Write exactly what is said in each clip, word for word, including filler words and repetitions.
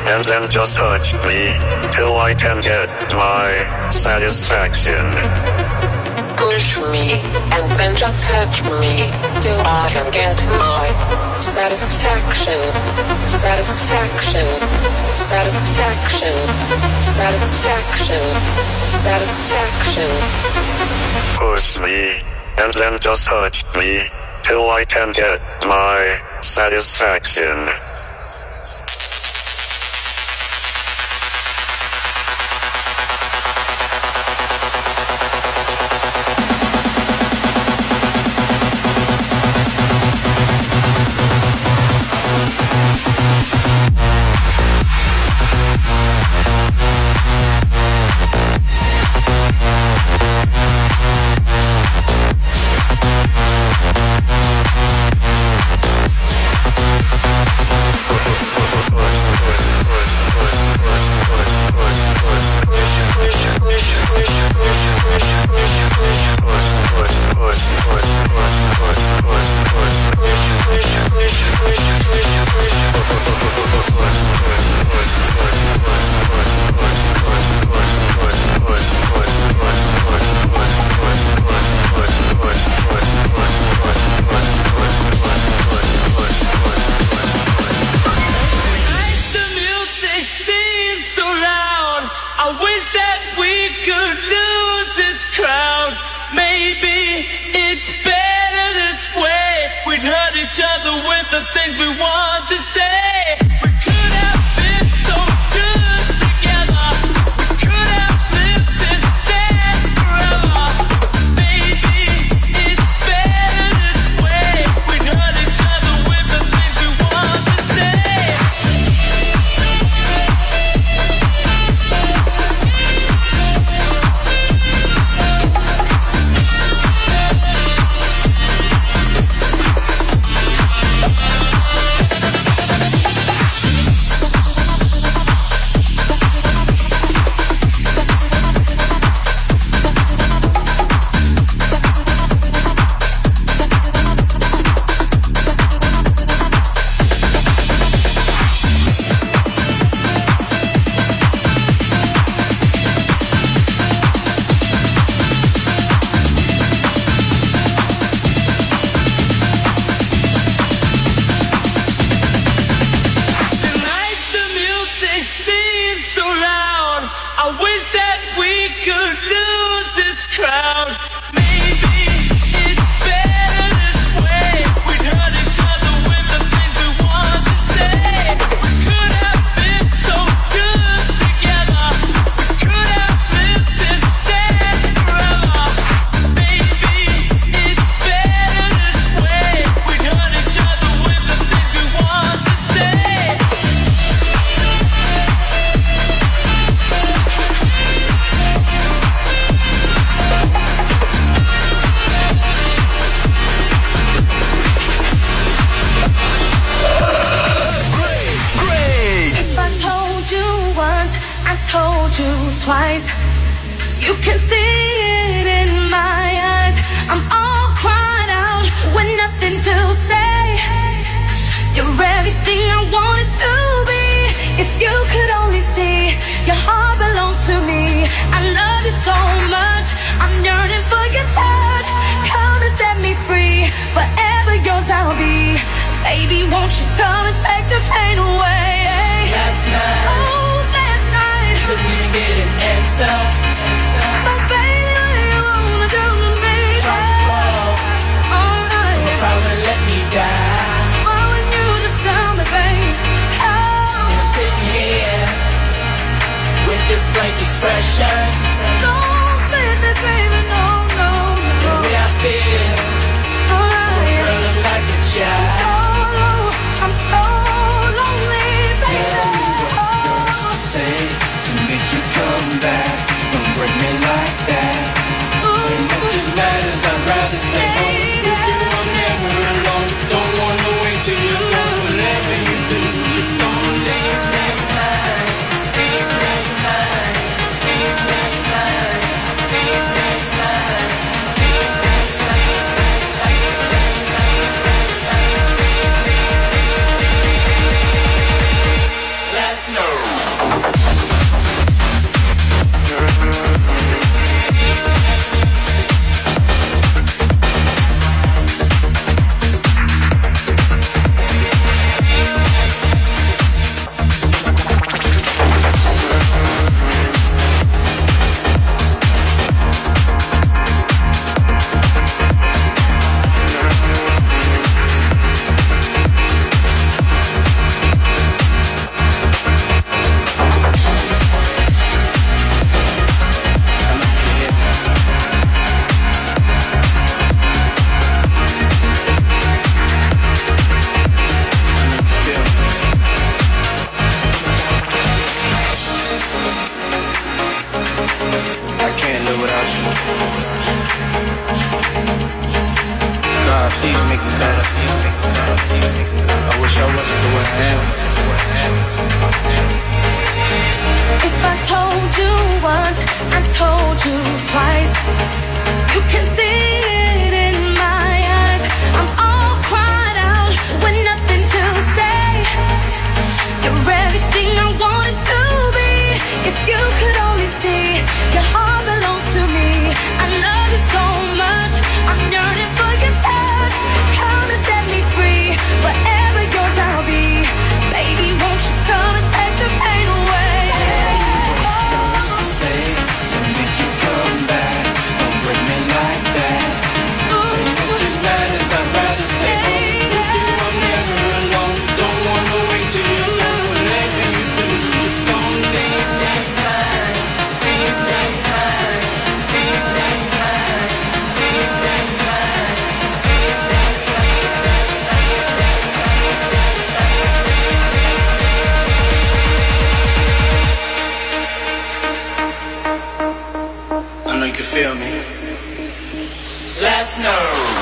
and then just touch me till I can get my satisfaction. Push me and then just touch me till I can get my satisfaction. Satisfaction. Satisfaction. Satisfaction. Satisfaction. Push me and then just touch me till I can get my satisfaction. Last night, last night, last night. God, please make me better. I wish I wasn't the way I am. If I told you once, I told you twice. You can see it in my eyes. I'm all cried out with nothing to say. You're everything I wanted to be. If you could only see, your heart belongs to me. I love you so much, I'm yearning for your touch. Come and set me free, forever yours I'll be. Baby, won't you come and take the pain away? Say to make you come back, don't break me like that. Ooh. If it matters, I'd rather stay home with you. I'm never alone. Don't wanna wait till you know. Whatever you do, just don't leave this line. Leave this line. Leave this line. Leave this line. Leave this line. I know you can feel me. Let's know.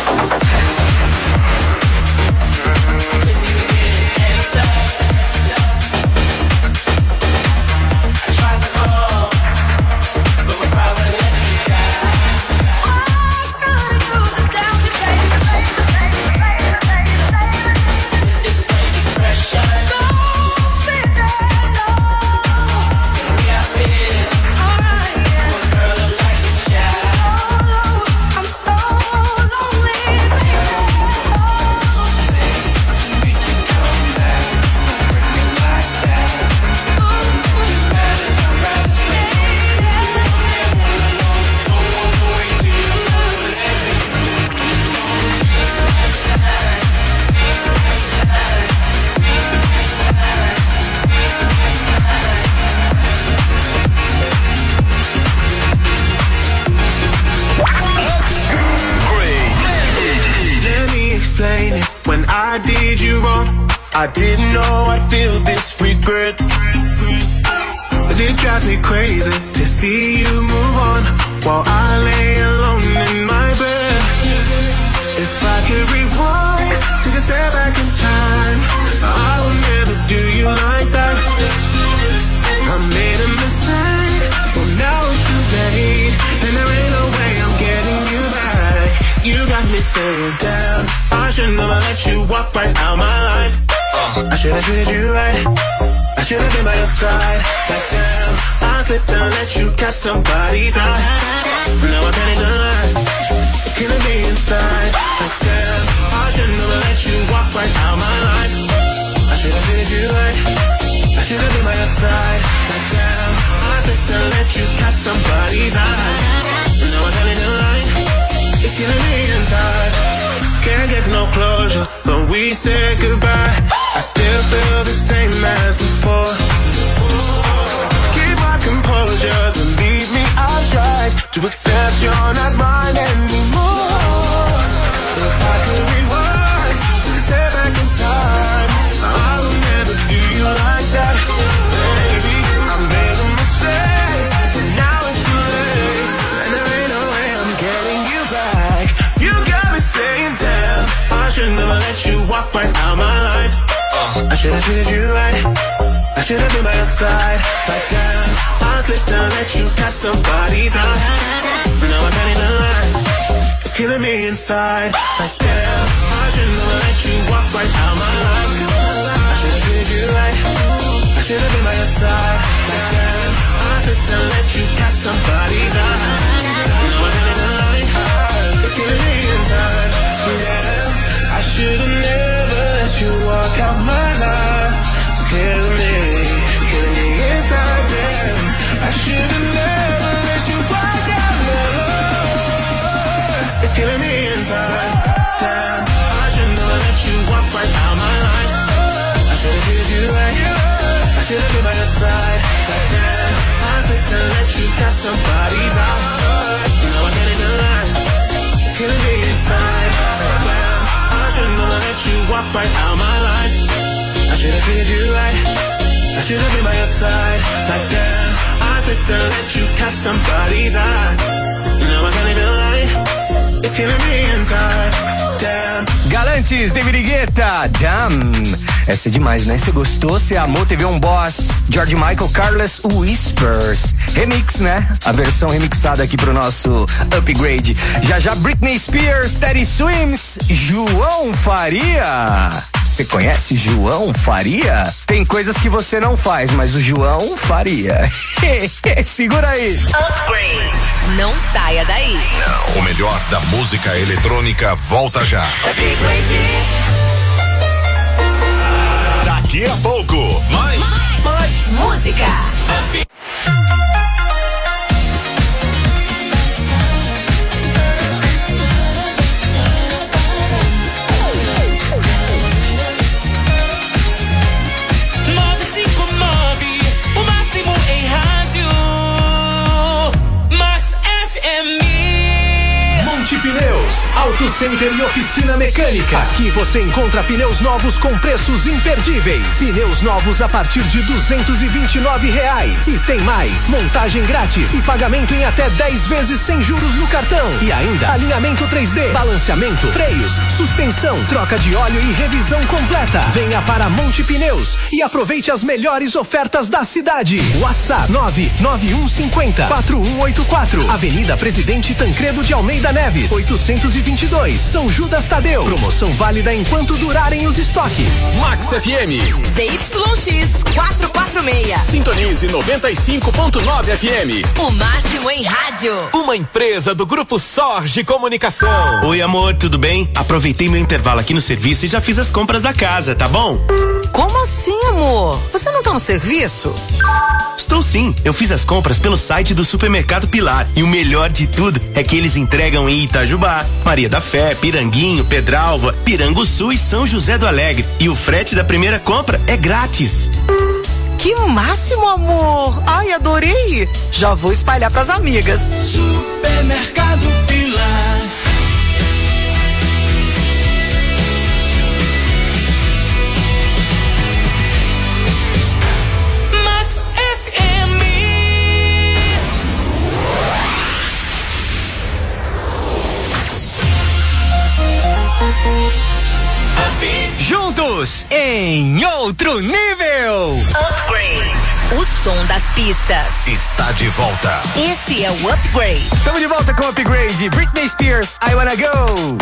I didn't know I'd feel this regret, but it drives me crazy to see you move on while I lay alone in my bed. If I could rewind, take a step back in time, I would never do you like that. I made a mistake, so now it's too late, and there ain't no way I'm getting you back. You got me saying, damn, I should never let you walk right out my life. I should've treated you right, I should've been by your side. Like damn, I slipped and let you catch somebody's eye. Now I'm telling the lie, it's killing me inside. Like damn, I should've never let you walk right out my life. I should've treated you right, I should've been by your side. Like damn, I slipped and let you catch somebody's eye. Now I'm telling the lie, it's killing me inside. Can't get no closure when we say goodbye. I still feel the same as before. Keep my composure, believe me, I'll try to accept you're not mine anymore. If I could rewind, step back in time, I would never do you like that. Baby, I made a mistake, so now it's too late, and there ain't no way I'm getting you back. You got me saying damn, I should never let you walk right out my life. I should've treated you right, I should've been by your side. Like damn, I slipped and let you catch somebody's eye. Now I'm telling the lie, it's killing me inside. Like damn, I should've never let you walk right out my life. I should've treated you right, I should've been by your side. Like damn, I slipped and let you catch somebody's eye. Now I'm telling the lie, it's killing me inside. Yeah, I should've never let you walk out my life. It's killing me, killing me inside. Damn, I should've never let you walk out my life. It's killing me inside. Damn, I should've never let you walk right out my life. I should've treated you right, I should've been by your side. Like damn, I slipped and let you catch somebody's eye. Now I'm getting the line, it's killing me inside. Like damn, I should've never let you walk right out my life. I should've treated you right, I should've been by your side. Like damn, I slipped and let you catch somebody's eye. Now I'm antes, David Guetta, Damn. Essa é demais, né? Você gostou, você amou, teve um boss, George Michael, Carlos Whispers. Remix, né? A versão remixada aqui pro nosso upgrade. Já já Britney Spears, Teddy Swims, João Faria. Você conhece João Faria? Tem coisas que você não faz, mas o João faria. Segura aí. Upgrade. Não saia daí. Não. O melhor da música eletrônica volta já. Upgrade. Daqui a pouco, mais, mais, mais. Música. Up. Pneus, Auto Center e oficina mecânica. Aqui você encontra pneus novos com preços imperdíveis. Pneus novos a partir de duzentos e vinte e nove reais. E tem mais, montagem grátis e pagamento em até dez vezes sem juros no cartão. E ainda alinhamento três D, balanceamento, freios, suspensão, troca de óleo e revisão completa. Venha para Monte Pneus e aproveite as melhores ofertas da cidade. WhatsApp nove nove um cinco zero quatro um oito quatro. Avenida Presidente Tancredo de Almeida Neves, oitocentos e vinte e dois, São Judas Tadeu. Promoção válida enquanto durarem os estoques. Max F M. Z Y X quatrocentos e quarenta e seis. Sintonize noventa e cinco ponto nove F M. O máximo em rádio. Uma empresa do Grupo Sorge Comunicação. Oi, amor, tudo bem? Aproveitei meu intervalo aqui no serviço e já fiz as compras da casa, tá bom? Como assim, amor? Você não tá no serviço? Estou sim, eu fiz as compras pelo site do Supermercado Pilar e o melhor de tudo é que eles entregam em Itajubá, Maria da Fé, Piranguinho, Pedralva, Piranguçu e São José do Alegre. E o frete da primeira compra é grátis. Que máximo, amor! Ai, adorei! Já vou espalhar pras amigas. Supermercado Pilar. Juntos em outro nível. Upgrade. O som das pistas está de volta. Esse é o Upgrade. Estamos de volta com o Upgrade. Britney Spears, I Wanna Go.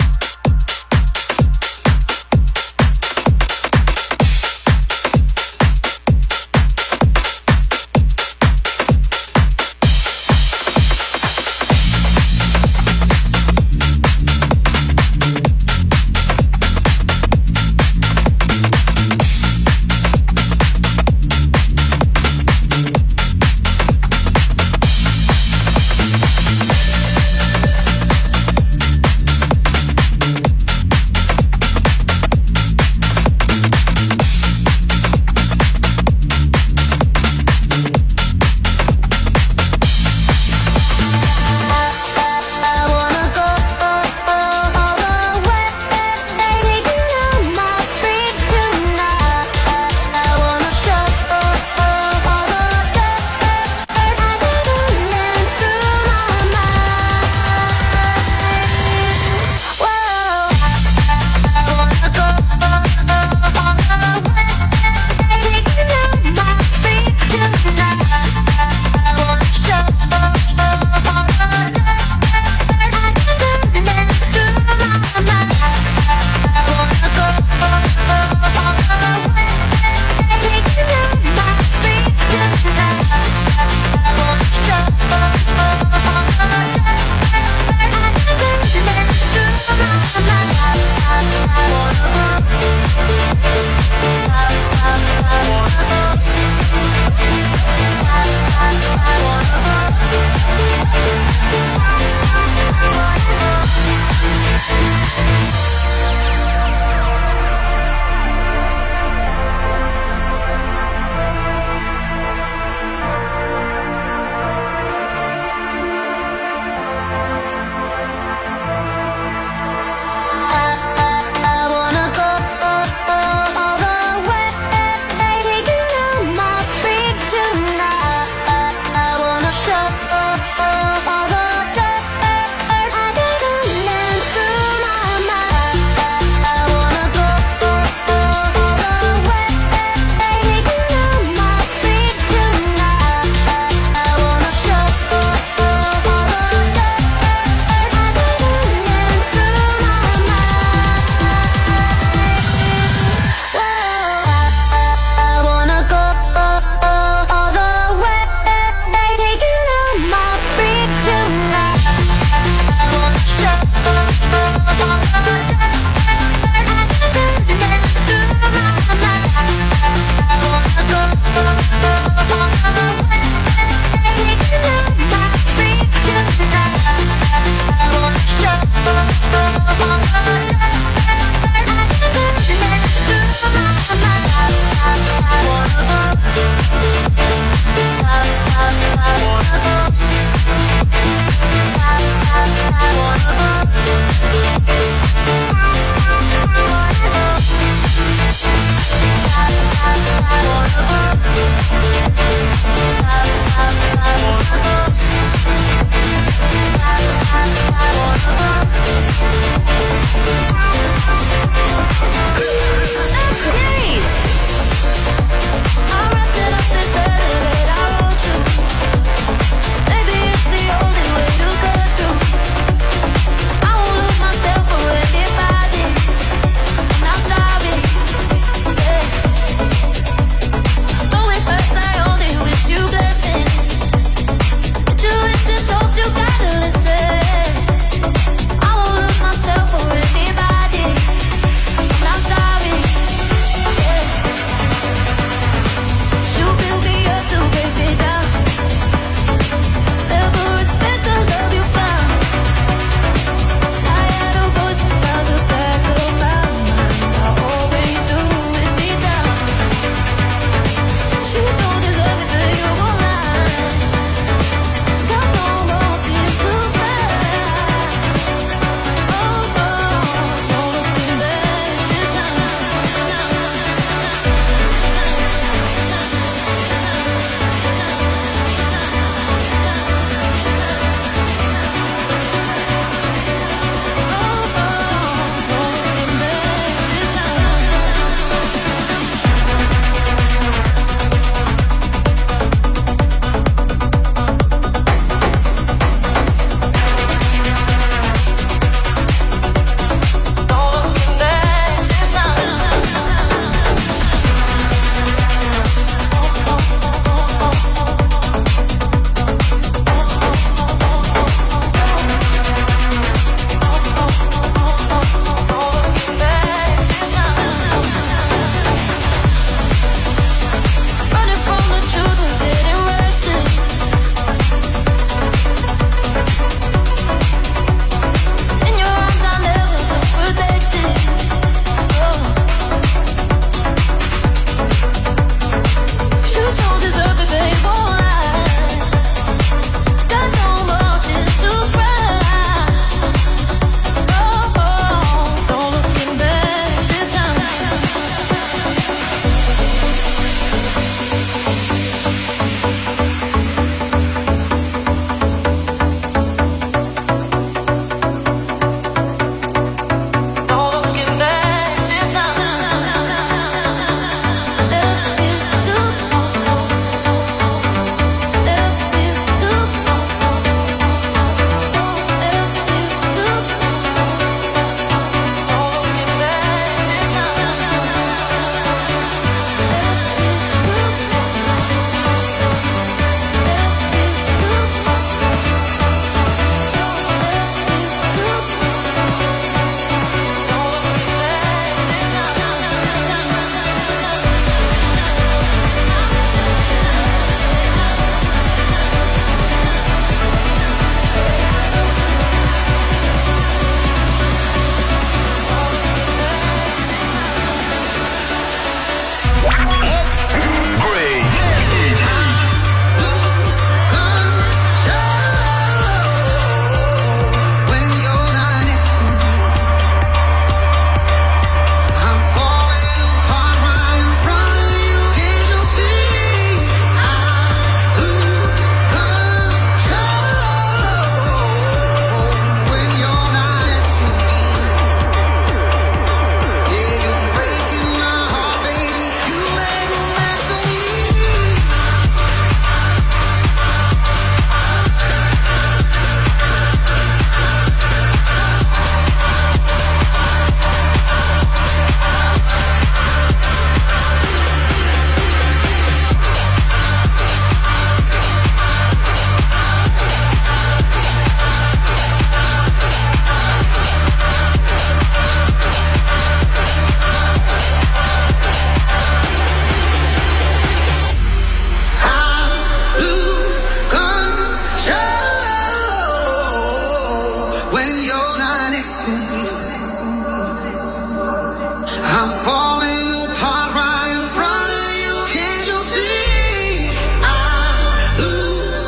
I'm falling apart right in front of you. Can't you see? I lose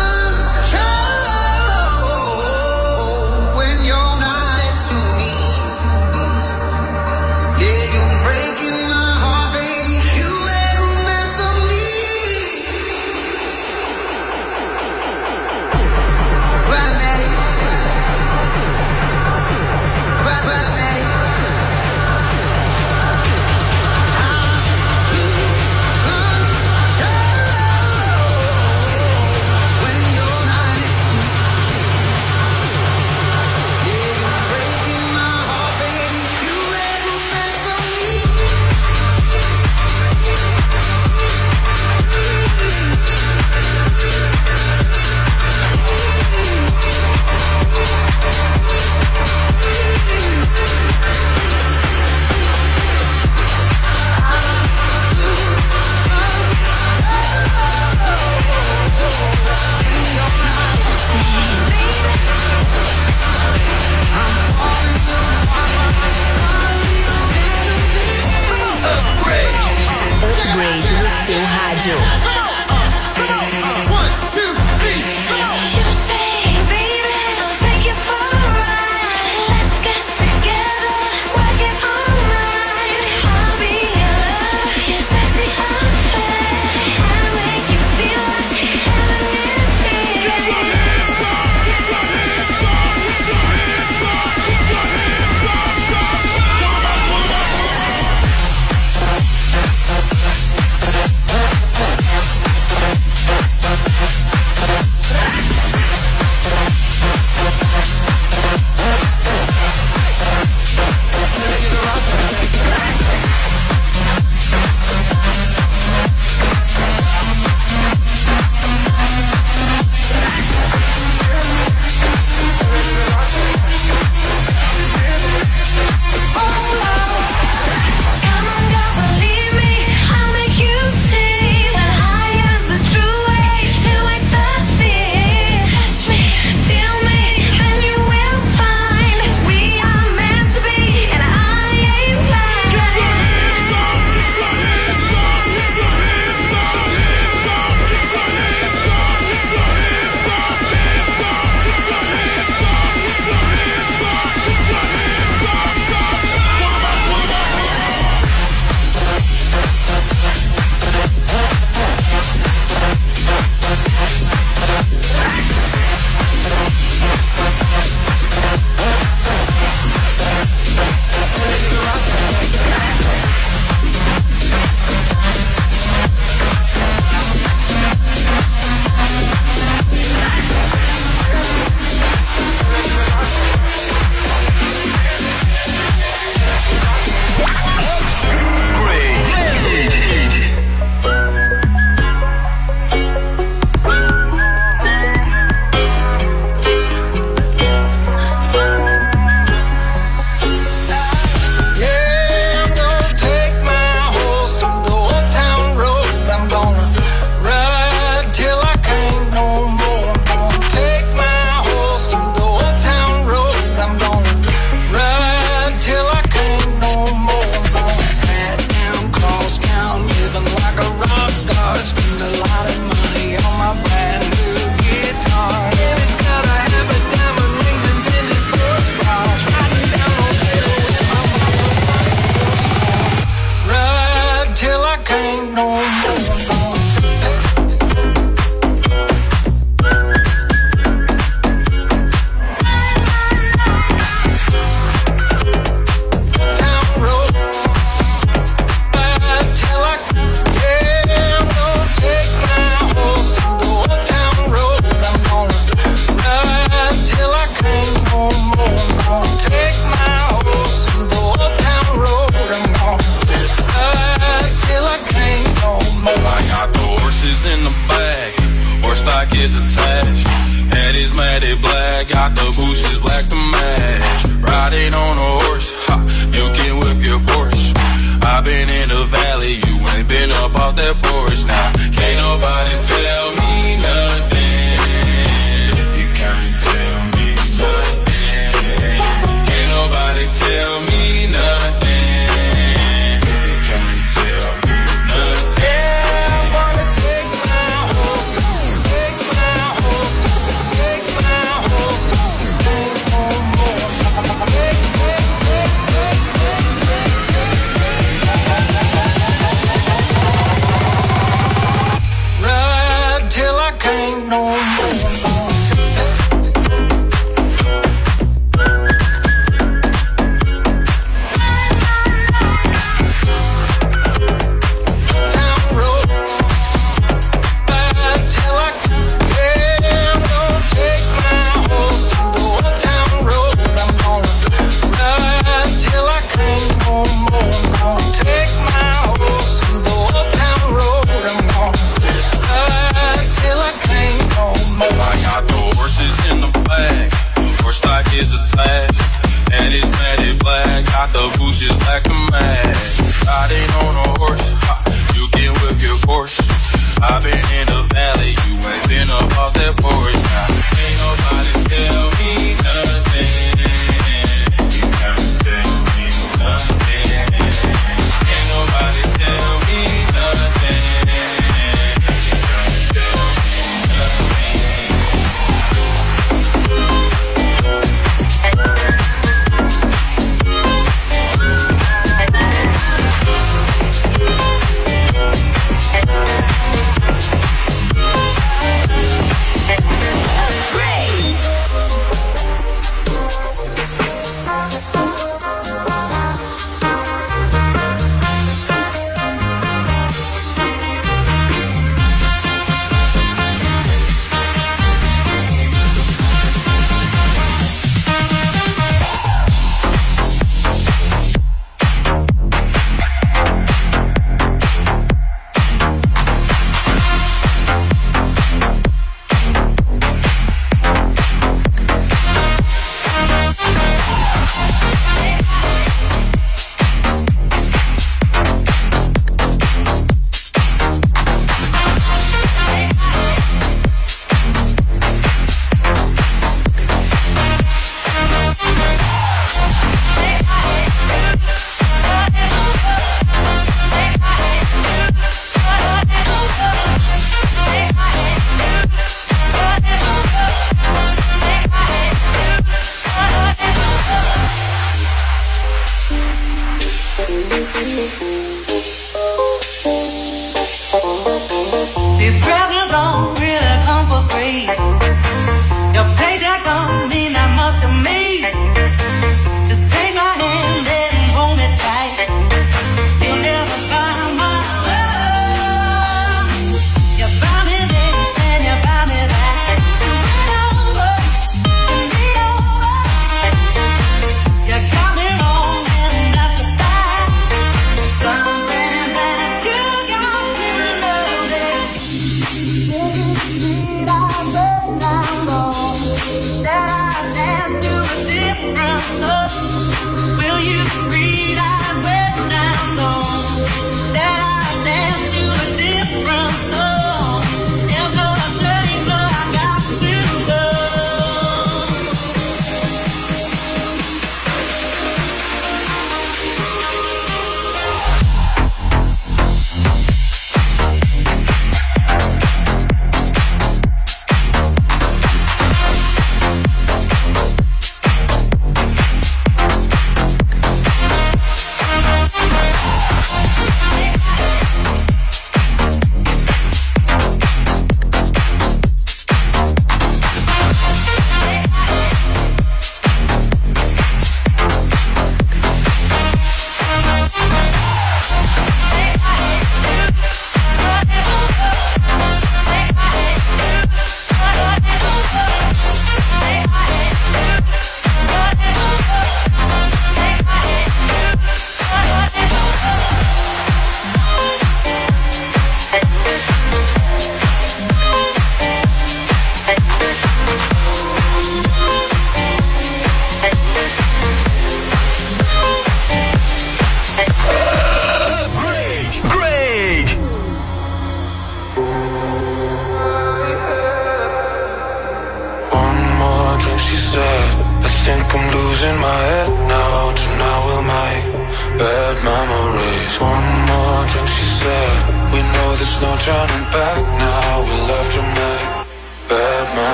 control when you're not next to me. Yeah, you're breaking my heart, baby. You make a mess of me. Right, Maddie. Right, right, Maddie. Upgrade no seu rádio. Can't is attached. And it's matted black, got the bushes black and mad. Riding on a horse, ha, you can whip your Porsche. I've been in the valley, you ain't been up off that porch. Now, ain't nobody tell me nothing. You can't tell me nothing. Ain't nobody tell me nothing. You can't tell me nothing.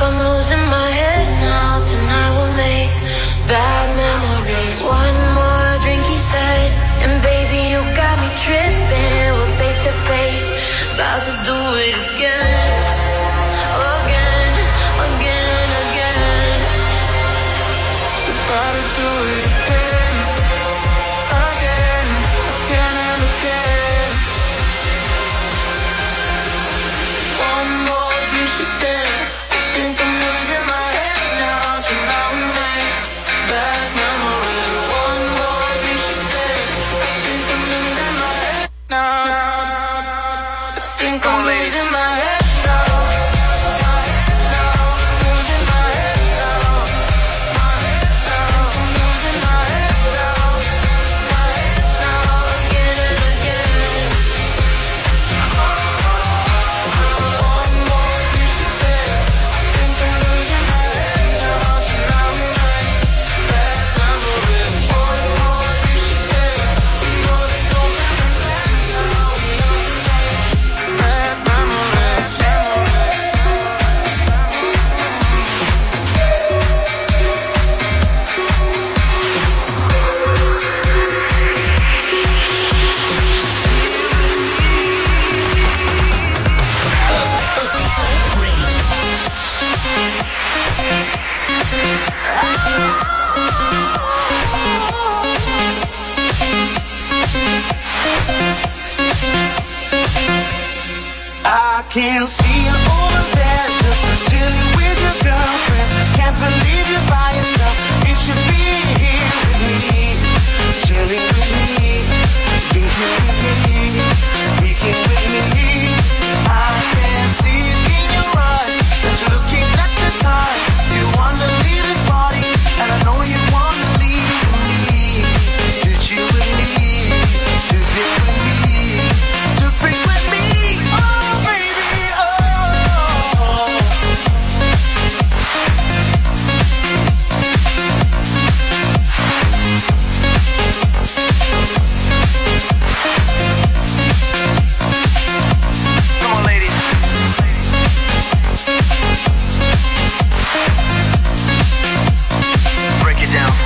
I'm losing my head now. Tonight we'll make bad memories. One more drink, he said, and baby, you got me tripping. We're face to face, about to do it again. Again, again, again. We're about to do it again. Again, again and again. One more drink, she said, I think I'm losing my head now. Tonight we make bad memories. One more drink, she said, I think I'm losing my head now. I think I'm losing my head now. My head now, losing my head now. My head now, I'm losing my head now. My head now, again and again. One more drink, she said, I think I'm losing my head now. Tonight we make bad memories. One more drink, she said, we know there's no turning back now. Bad memories. I can see you over there, just chilling with your girlfriend. Can't believe you're by yourself. You should be here with me, chilling with me, drinking with me, freaking with me. I can see it in your eyes that you're looking at the time. You wanna leave this party, and I know you wanna leave with me, to chill with me, to chill with me, to freak with me. Oh baby, oh. Come on, ladies. Break it down.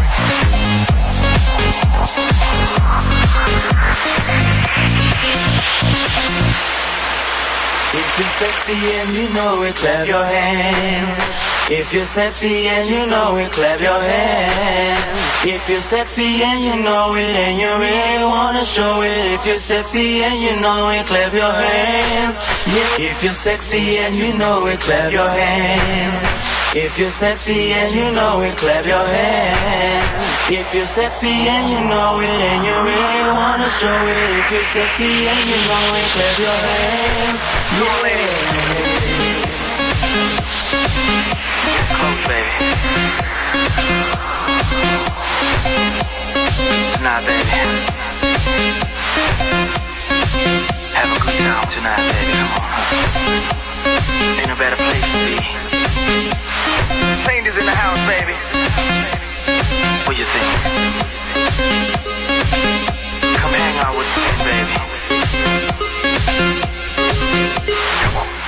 If you're sexy and you know it, clap your hands. If you're sexy and you know it, clap your hands. If you're sexy and you know it and you really wanna show it. If you're sexy and you know it, clap your hands. Yeah. If you're sexy and you know it, clap your hands. If you're sexy and you know it, clap your hands. If you're sexy and you know it and you really wanna show it. If you're sexy and you know it, clap your hands. Yeah. Close, baby. Tonight, baby. Have a good time tonight, baby. Come on, huh? Ain't no better place to be. Saint is in the house, baby. What you think? Come hang out with Saint, baby. Come on.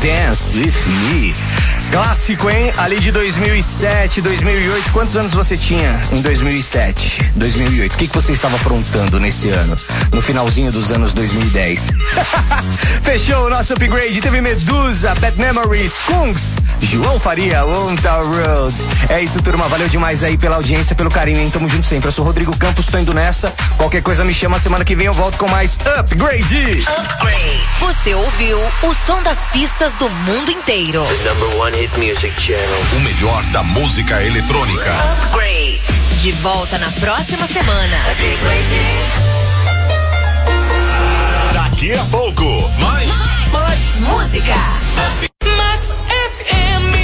Dance With Me. Clássico, hein? Ali de dois mil e sete, dois mil e oito. Quantos anos você tinha em dois mil e sete, dois mil e oito? O que, que você estava aprontando nesse ano? No finalzinho dos anos dois mil e dez. Fechou o nosso upgrade. Teve Medusa, Bad Memories, Kungs, João Faria, One Town Road. É isso, turma. Valeu demais aí pela audiência, pelo carinho, hein? Tamo junto sempre. Eu sou Rodrigo Campos, tô indo nessa. Qualquer coisa me chama, semana que vem eu volto com mais Upgrade. Upgrade. Você ouviu o som das pistas do mundo inteiro. The number one hit music channel. O melhor da música eletrônica. Upgrade. De volta na próxima semana. Daqui a pouco, mais, mais música. Max F M.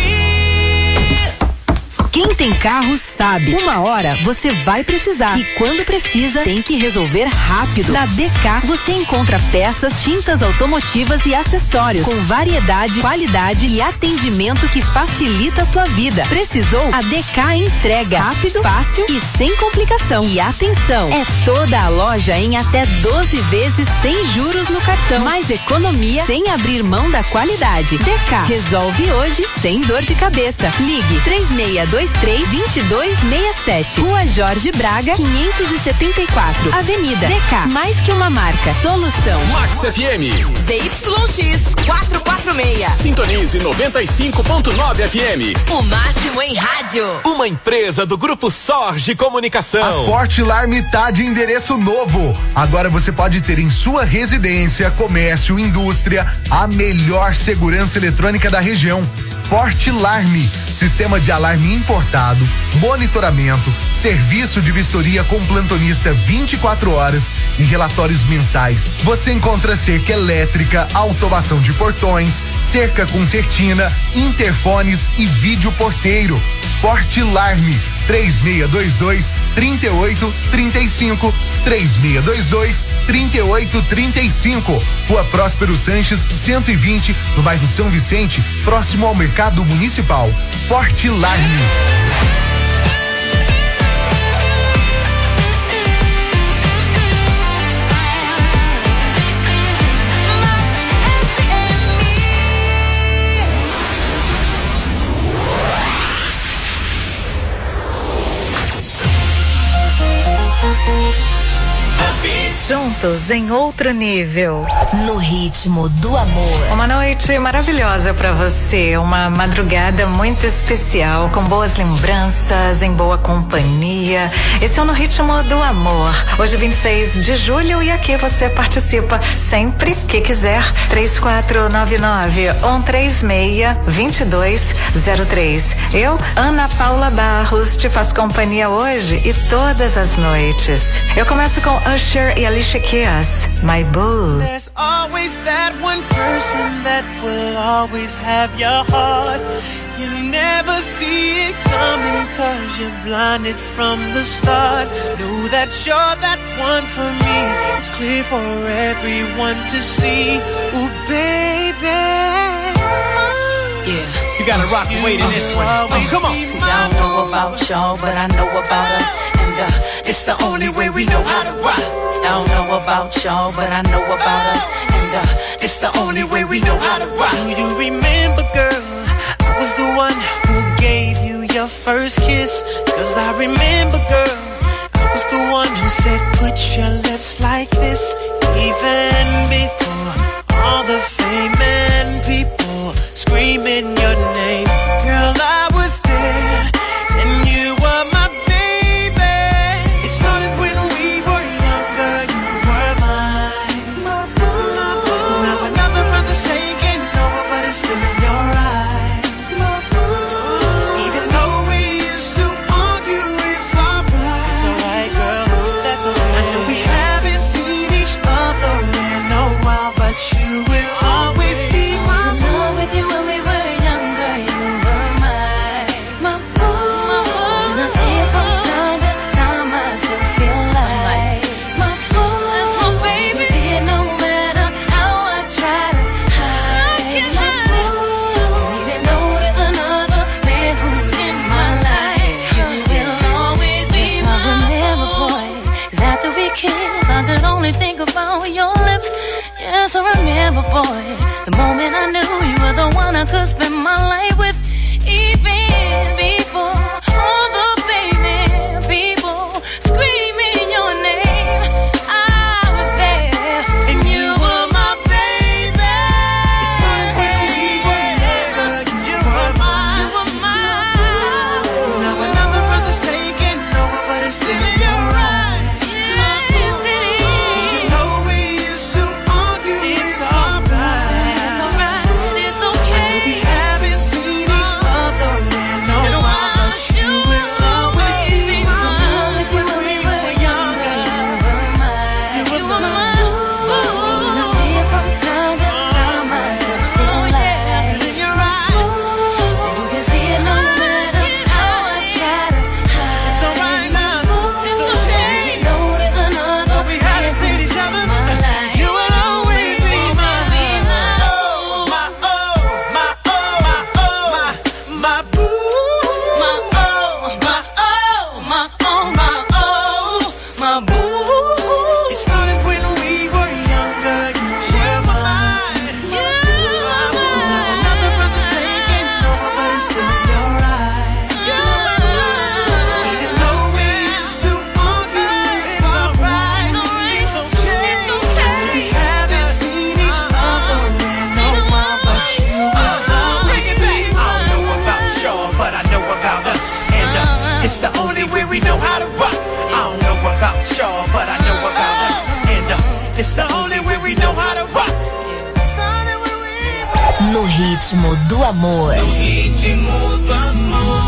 Quem tem carro sabe. Uma hora você vai precisar. E quando precisa, tem que resolver rápido. Na D K você encontra peças, tintas automotivas e acessórios com variedade, qualidade e atendimento que facilita a sua vida. Precisou? A D K entrega rápido, fácil e sem complicação. E atenção, é toda a loja em até doze vezes sem juros no cartão. Mais economia sem abrir mão da qualidade. D K resolve hoje sem dor de cabeça. Ligue três seis dois três, dois dois seis sete. Rua Jorge Braga, quinhentos e setenta e quatro. Avenida D K. Mais que uma marca. Solução. Max F M. Z Y X quatrocentos e quarenta e seis. Sintonize noventa e cinco ponto nove F M. O máximo em rádio. Uma empresa do Grupo Sorge Comunicação. A Forte Alarme tá de endereço novo. Agora você pode ter em sua residência, comércio, indústria, a melhor segurança eletrônica da região. Forte Alarme, sistema de alarme importado, monitoramento, serviço de vistoria com plantonista vinte e quatro horas e relatórios mensais. Você encontra cerca elétrica, automação de portões, cerca com certina, interfones e vídeo porteiro. Forte Alarme, três seis dois dois, três oito três cinco, três seis dois dois, três oito três cinco. Rua Próspero Sanches, cento e vinte, no bairro São Vicente, próximo ao Mercado Municipal. Forte Alarme. Juntos em outro nível. No ritmo do amor. Uma noite maravilhosa pra você, uma madrugada muito especial, com boas lembranças, em boa companhia. Esse é o No Ritmo do Amor. Hoje vinte e seis de julho e aqui você participa sempre que quiser. três quatro nove nove, um três seis, dois dois zero três. Eu, Ana Paula Barros, te faço companhia hoje e todas as noites. Eu começo com Usher e Alicia Keys, My Boo. There's always that one person that will always have your heart. You never see it coming cause you're blinded from the start. Know that you're that one for me. It's clear for everyone to see. Ooh, baby. Yeah, you gotta rock and wait in this one. Oh, come on. See, I don't know about y'all, but I know about us. And uh, it's the only way we know how to rock. I don't know about y'all, but I know about us. And uh, it's the only way we know how to rock. Do you remember, girl, I was the one who gave you your first kiss? Cause I remember, girl, I was the one who said put your lips like this. Even before all the fame and people screaming your name. Girl, I was there and you were my baby. It started when we were younger, you were mine. My boo. Now another brother's taking over, but it's still in your eyes. My boo. Even though we used to argue, it's alright. It's alright, girl, that's alright. I know we haven't seen each other in a while, but you will always be my boo. With you when we were younger, you were mine, my boo. And I see it from time to time, I still feel like my boo. That's my baby. You see it no matter how I try to hide, my boo. Even though there's another man who's in my life, you will always be yes, my boo. I remember, boy, 'cause after we kissed, I could only think about your lips. Yes, I remember, boy, the moment I knew you were the one I could spend my life with, even before all the baby people screaming your name. I was there, and you were my baby. It's not when we were there, you were mine. You were mine. Now another brother's taking over, but it's still in your eyes. Yes, it is. You know we used to argue. It's alright. It's alright. It's okay. We haven't seen each other in a while, but you will always be mine. When we were younger, you were mine. When I see it from time to time, I still feel like in your eyes. You can see it no matter how I try to hide. It's alright now. It's okay. You know there's another. We haven't seen each other. You will always be mine. Oh, my oh, my oh, my oh, my my boo. My oh, my oh, my oh, my oh, my boo. It started when we were younger. You were mine. You were mine. Another brother's taking over, but it's still in your eyes. You're mine. Even though we used to argue, it's alright. It's okay. It's okay. We haven't seen each other in a while, but you will always be I don't know about y'all, but I know about us. And uh, it's the only way we know how to rock. I don't know about y'all, but I know about us. And uh, it's the only way we know how to rock. No ritmo do amor. Ritmo do amor.